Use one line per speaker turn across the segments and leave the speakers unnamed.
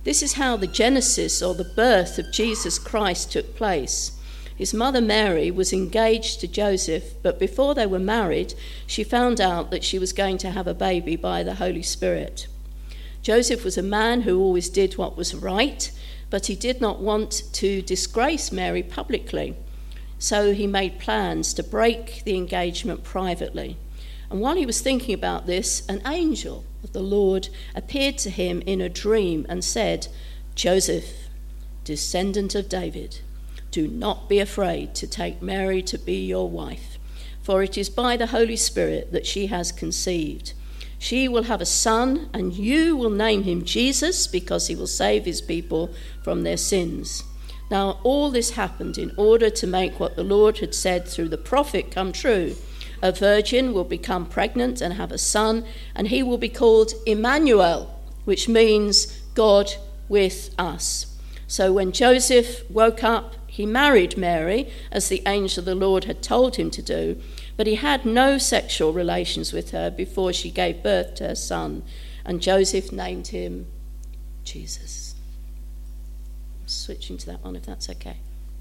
This is how the genesis or the birth of Jesus Christ took place. His mother Mary was engaged to Joseph, but before they were married, she found out that she was going to have a baby by the Holy Spirit. Joseph was a man who always did what was right, but he did not want to disgrace Mary publicly. So he made plans to break the engagement privately. And while he was thinking about this, an angel of the Lord appeared to him in a dream and said, "Joseph, descendant of David, do not be afraid to take Mary to be your wife, for it is by the Holy Spirit that she has conceived. She will have a son, and you will name him Jesus, because he will save his people from their sins." Now, all this happened in order to make what the Lord had said through the prophet come true. A virgin will become pregnant and have a son, and he will be called Emmanuel, which means God with us. So when Joseph woke up, he married Mary, as the angel of the Lord had told him to do, but he had no sexual relations with her before she gave birth to her son, and Joseph named him Jesus. Switching to that one, if that's okay.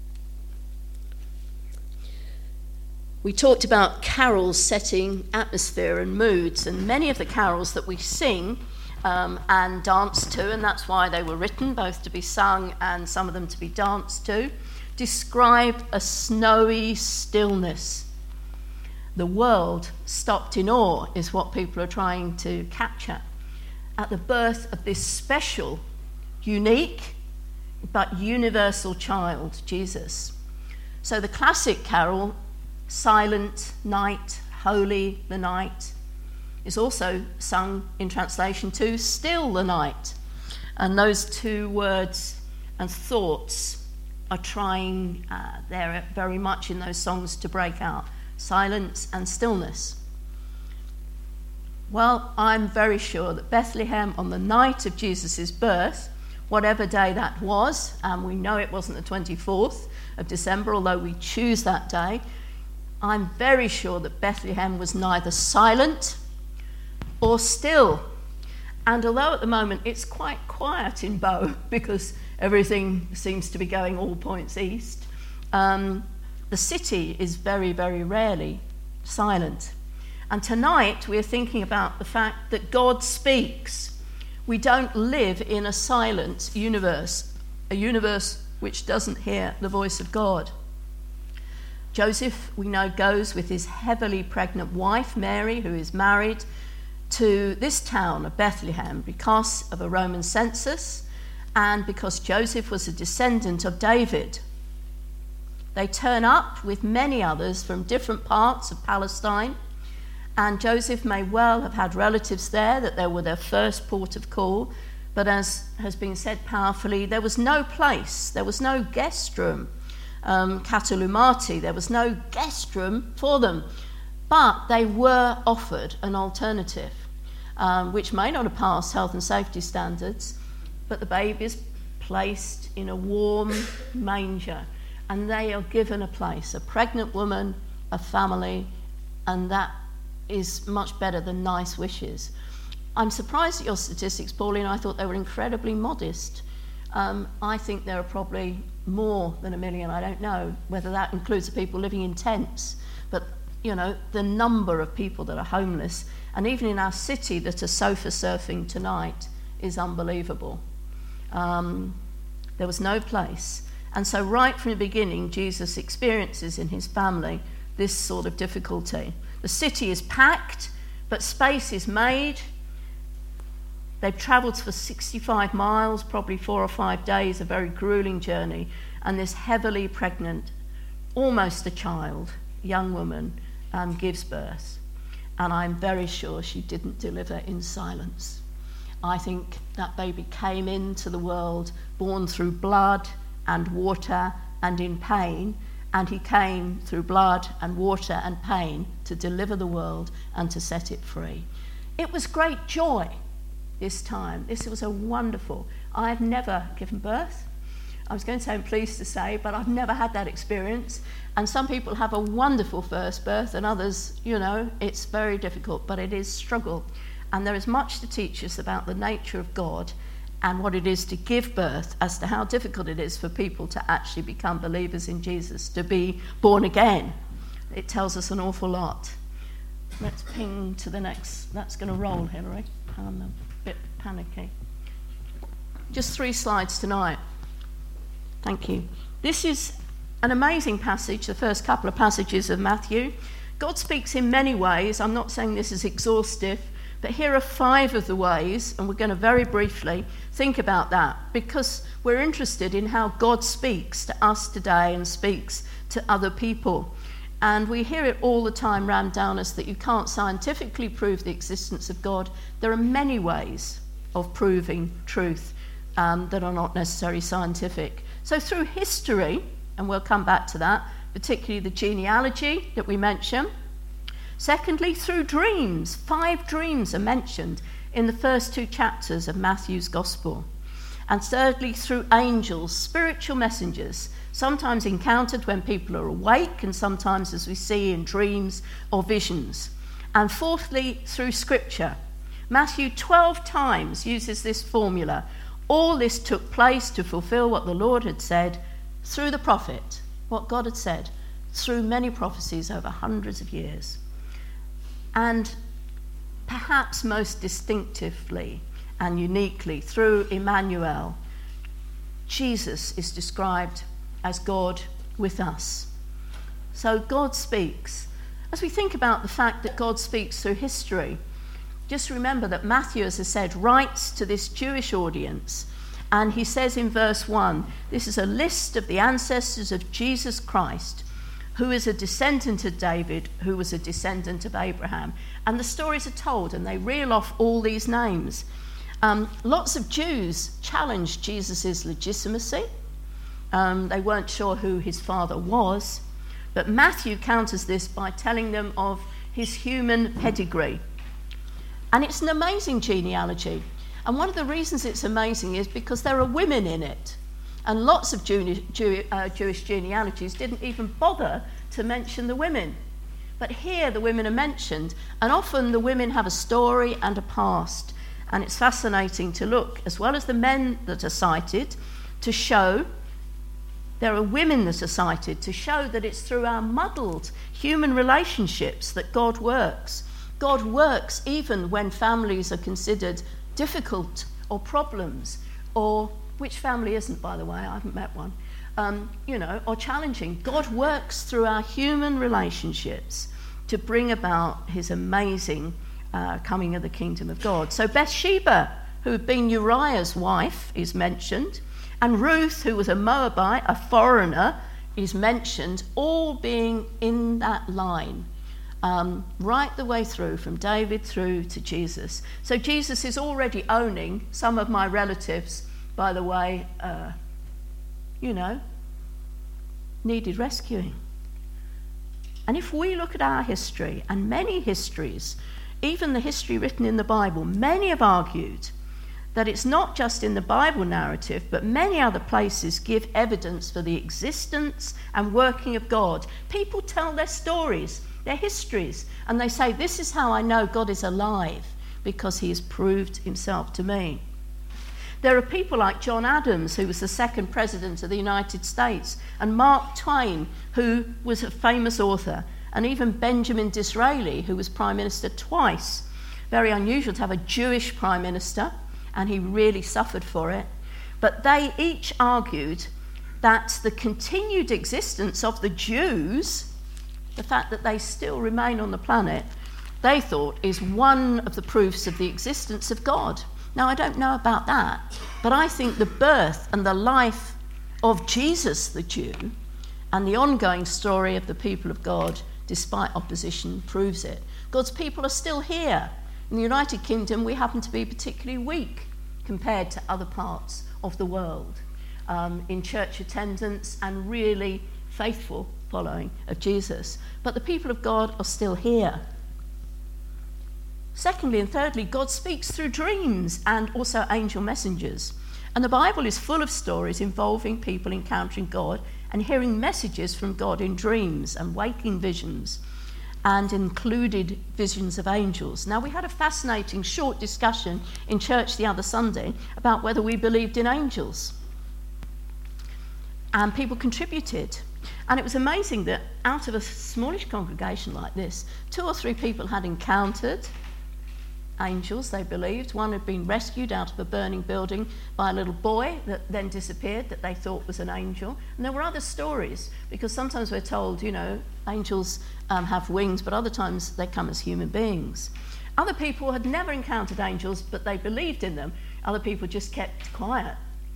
We talked about carols setting atmosphere and moods, and many of the carols that we sing and dance to, and that's why they were written, both to be sung and some of them to be danced to, describe a snowy stillness. The world stopped in awe is what people are trying to capture at the birth of this special, unique, but universal child, Jesus. So the classic carol, Silent Night, Holy the Night, is also sung in translation to Still the Night. And those two words and thoughts are trying there very much in those songs to break out. Silence and stillness. Well, I'm very sure that Bethlehem, on the night of Jesus' birth, whatever day that was, and we know it wasn't the 24th of December, although we choose that day, I'm very sure that Bethlehem was neither silent or still. And although at the moment it's quite quiet in Bow because everything seems to be going all points east, the city is very, very rarely silent. And tonight we're thinking about the fact that God speaks. We don't live in a silent universe, a universe which doesn't hear the voice of God. Joseph, we know, goes with his heavily pregnant wife, Mary, who is married, to this town of Bethlehem because of a Roman census and because Joseph was a descendant of David. They turn up with many others from different parts of Palestine, and Joseph may well have had relatives there, that they were their first port of call, but as has been said powerfully, there was no place, there was no guest room, katalumati, there was no guest room for them, but they were offered an alternative, which may not have passed health and safety standards, but the baby is placed in a warm manger, and they are given a place, a pregnant woman, a family, and that is much better than nice wishes. I'm surprised at your statistics, Pauline. I thought they were incredibly modest. I think there are probably more than 1 million. I don't know whether that includes the people living in tents, but you know, the number of people that are homeless, and even in our city that are sofa surfing tonight, is unbelievable. There was no place. And so right from the beginning, Jesus experiences in his family this sort of difficulty. The city is packed, but space is made. They've travelled for 65 miles, probably 4 or 5 days, a very grueling journey, and this heavily pregnant, almost a child, young woman, gives birth. And I'm very sure she didn't deliver in silence. I think that baby came into the world born through blood and water and in pain, and he came through blood and water and pain to deliver the world and to set it free. It was great joy this time. This was a wonderful. I've never given birth. I was going to say I'm pleased to say, but I've never had that experience. And some people have a wonderful first birth, and others, you know, it's very difficult, but it is struggle. And there is much to teach us about the nature of God and what it is to give birth, as to how difficult it is for people to actually become believers in Jesus, to be born again. It tells us an awful lot. Let's ping to the next. That's going to roll, Hilary. I'm a bit panicky. Just 3 slides tonight. Thank you. This is an amazing passage, the first couple of passages of Matthew. God speaks in many ways. I'm not saying this is exhaustive, but here are 5 of the ways, and we're going to very briefly think about that, because we're interested in how God speaks to us today and speaks to other people. And we hear it all the time rammed down us that you can't scientifically prove the existence of God. There are many ways of proving truth that are not necessarily scientific. So through history, and we'll come back to that, particularly the genealogy that we mentioned. Secondly, through dreams. 5 dreams are mentioned in the first 2 chapters of Matthew's Gospel. And thirdly, through angels, spiritual messengers, sometimes encountered when people are awake, and sometimes, as we see, in dreams or visions. And fourthly, through Scripture. Matthew 12 times uses this formula. All this took place to fulfill what the Lord had said through the prophet, what God had said, through many prophecies over hundreds of years. And perhaps most distinctively and uniquely, through Emmanuel, Jesus is described as God with us. So God speaks. As we think about the fact that God speaks through history, just remember that Matthew, as I said, writes to this Jewish audience, and he says in verse 1, this is a list of the ancestors of Jesus Christ, who is a descendant of David, who was a descendant of Abraham. And the stories are told, and they reel off all these names. Lots of Jews challenged Jesus' legitimacy. They weren't sure who his father was, but Matthew counters this by telling them of his human pedigree. And it's an amazing genealogy. And one of the reasons it's amazing is because there are women in it. And lots of Jewish genealogies didn't even bother to mention the women. But here the women are mentioned, and often the women have a story and a past. And it's fascinating to look, as well as the men that are cited, to show there are women that are cited, to show that it's through our muddled human relationships that God works. God works even when families are considered difficult or problems, or which family isn't, by the way, I haven't met one, or challenging. God works through our human relationships to bring about his amazing coming of the kingdom of God. So Bathsheba, who had been Uriah's wife, is mentioned, and Ruth, who was a Moabite, a foreigner, is mentioned, all being in that line. Right the way through, from David through to Jesus. So Jesus is already owning some of my relatives, by the way, needed rescuing. And if we look at our history, and many histories, even the history written in the Bible, many have argued that it's not just in the Bible narrative, but many other places give evidence for the existence and working of God. People tell their stories, their histories, and they say, this is how I know God is alive, because he has proved himself to me. There are people like John Adams, who was the 2nd president of the United States, and Mark Twain, who was a famous author, and even Benjamin Disraeli, who was prime minister twice. Very unusual to have a Jewish prime minister, and he really suffered for it. But they each argued that the continued existence of the Jews, the fact that they still remain on the planet, they thought is one of the proofs of the existence of God. Now, I don't know about that, but I think the birth and the life of Jesus the Jew and the ongoing story of the people of God, despite opposition, proves it. God's people are still here. In the United Kingdom, we happen to be particularly weak compared to other parts of the world in church attendance and really faithful following of Jesus. But the people of God are still here. Secondly and thirdly, God speaks through dreams and also angel messengers. And the Bible is full of stories involving people encountering God and hearing messages from God in dreams and waking visions. and included visions of angels. Now, we had a fascinating short discussion in church the other Sunday about whether we believed in angels. And people contributed. And it was amazing that out of a smallish congregation like this, 2 or 3 people had encountered angels, they believed. One had been rescued out of a burning building by a little boy that then disappeared that they thought was an angel. And there were other stories, because sometimes we're told, angels have wings, but other times they come as human beings. Other people had never encountered angels, but they believed in them. Other people just kept quiet,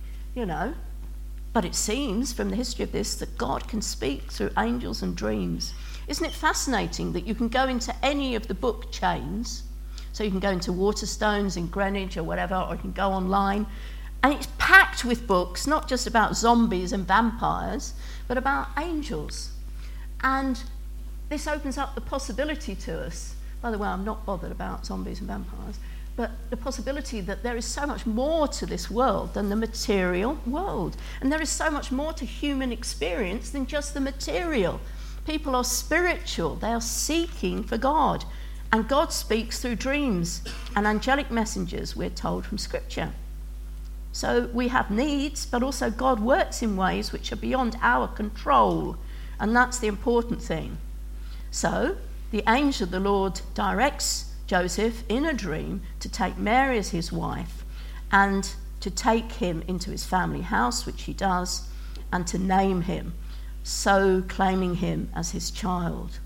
But it seems from the history of this that God can speak through angels and dreams. Isn't it fascinating that you can go into any of the book chains? So you can go into Waterstones in Greenwich or whatever, or you can go online, and it's packed with books, not just about zombies and vampires, but about angels. And this opens up the possibility to us. By the way, I'm not bothered about zombies and vampires, but the possibility that there is so much more to this world than the material world. And there is so much more to human experience than just the material. People are spiritual, they are seeking for God. And God speaks through dreams and angelic messengers, we're told from Scripture. So we have needs, but also God works in ways which are beyond our control. And that's the important thing. So the angel of the Lord directs Joseph in a dream to take Mary as his wife and to take him into his family house, which he does, and to name him, so claiming him as his child.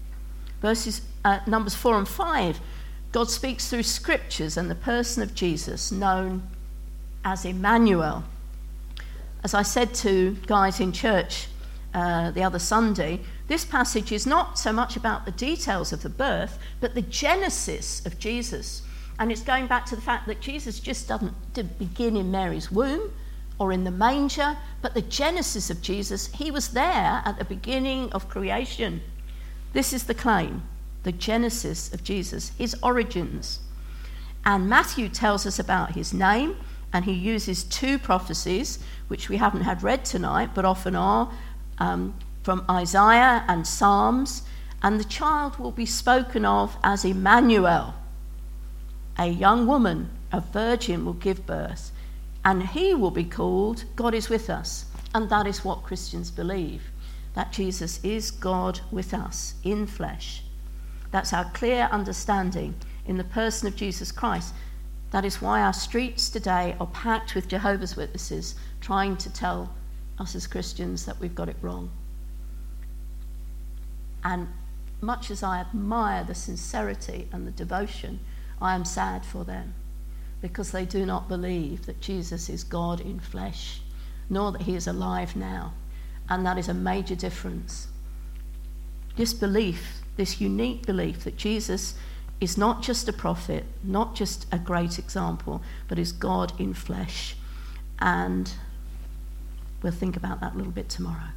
Numbers 4 and 5, God speaks through scriptures and the person of Jesus, known as Emmanuel. As I said to guys in church the other Sunday, this passage is not so much about the details of the birth, but the genesis of Jesus. And it's going back to the fact that Jesus just didn't begin in Mary's womb or in the manger, but the genesis of Jesus, he was there at the beginning of creation. This is the claim, the genesis of Jesus, his origins. And Matthew tells us about his name, and he uses 2 prophecies, which we haven't had read tonight, but often are, from Isaiah and Psalms, and the child will be spoken of as Emmanuel. A young woman, a virgin, will give birth, and he will be called God is with us. And that is what Christians believe, that Jesus is God with us in flesh. That's our clear understanding in the person of Jesus Christ. That is why our streets today are packed with Jehovah's Witnesses trying to tell us as Christians that we've got it wrong. And much as I admire the sincerity and the devotion, I am sad for them, because they do not believe that Jesus is God in flesh, nor that he is alive now. And that is a major difference. This belief, this unique belief that Jesus is not just a prophet, not just a great example, but is God in flesh. And we'll think about that a little bit tomorrow.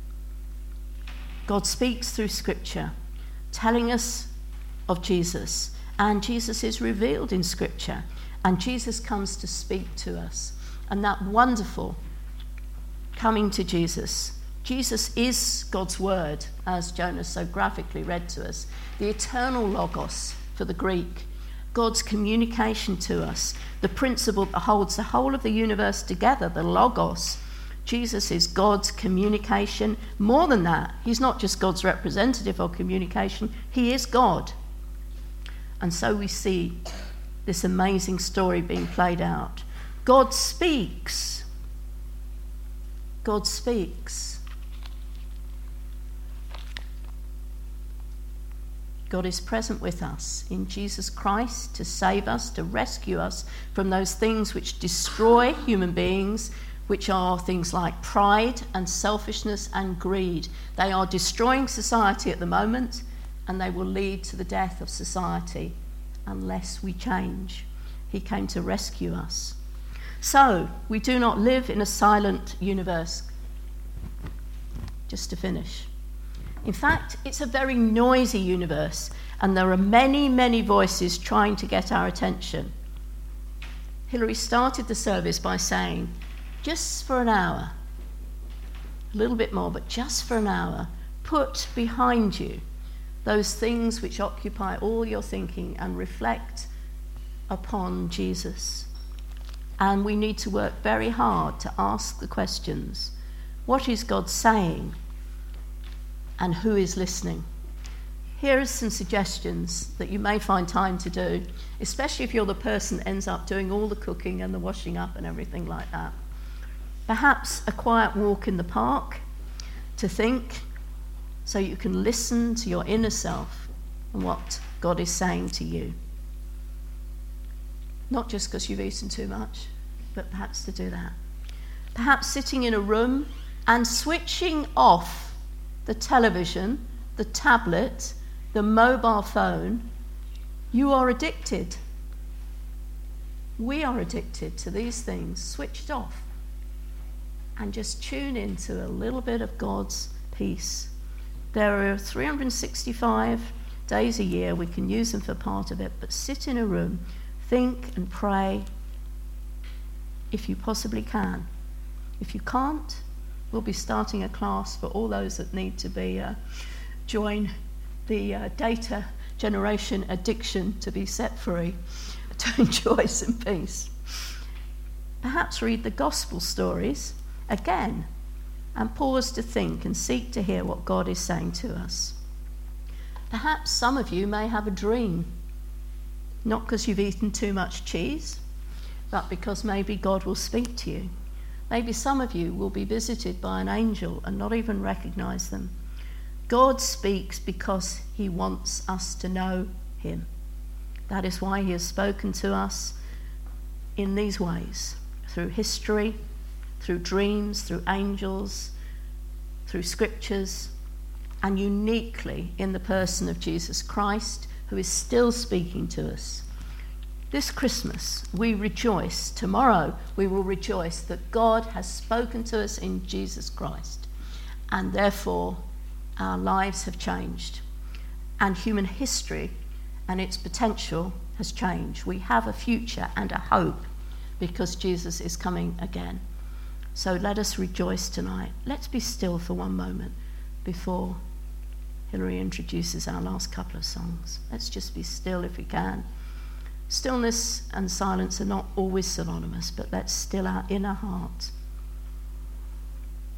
God speaks through Scripture, telling us of Jesus, and Jesus is revealed in Scripture, and Jesus comes to speak to us. And that wonderful coming to Jesus. Jesus is God's word, as Jonas so graphically read to us, the eternal logos for the Greek, God's communication to us, the principle that holds the whole of the universe together, the logos. Jesus is God's communication. More than that, he's not just God's representative of communication, he is God. And so we see this amazing story being played out. God speaks. God speaks. God is present with us in Jesus Christ to save us, to rescue us from those things which destroy human beings, which are things like pride and selfishness and greed. They are destroying society at the moment, and they will lead to the death of society unless we change. He came to rescue us. So, we do not live in a silent universe. Just to finish. In fact, it's a very noisy universe, and there are many, many voices trying to get our attention. Hilary started the service by saying, just for an hour, a little bit more, but just for an hour, put behind you those things which occupy all your thinking, and reflect upon Jesus. And we need to work very hard to ask the questions. What is God saying? And who is listening? Here are some suggestions that you may find time to do, especially if you're the person that ends up doing all the cooking and the washing up and everything like that. Perhaps a quiet walk in the park to think, so you can listen to your inner self and what God is saying to you. Not just because you've eaten too much, but perhaps to do that. Perhaps sitting in a room and switching off the television, the tablet, the mobile phone. You are addicted. We are addicted to these things. Switch it off and just tune into a little bit of God's peace. There are 365 days a year. We can use them for part of it, but sit in a room, think and pray if you possibly can. If you can't, we'll be starting a class for all those that need to be join the data generation addiction to be set free, to enjoy some peace. Perhaps read the gospel stories again and pause to think and seek to hear what God is saying to us. Perhaps some of you may have a dream, not because you've eaten too much cheese, but because maybe God will speak to you. Maybe some of you will be visited by an angel and not even recognize them. God speaks because he wants us to know him. That is why he has spoken to us in these ways, through history, through dreams, through angels, through scriptures, and uniquely in the person of Jesus Christ, who is still speaking to us. This Christmas, we rejoice. Tomorrow, we will rejoice that God has spoken to us in Jesus Christ, and therefore our lives have changed, and human history and its potential has changed. We have a future and a hope because Jesus is coming again. So let us rejoice tonight. Let's be still for one moment before Hilary introduces our last couple of songs. Let's just be still if we can. Stillness and silence are not always synonymous, but let's still our inner heart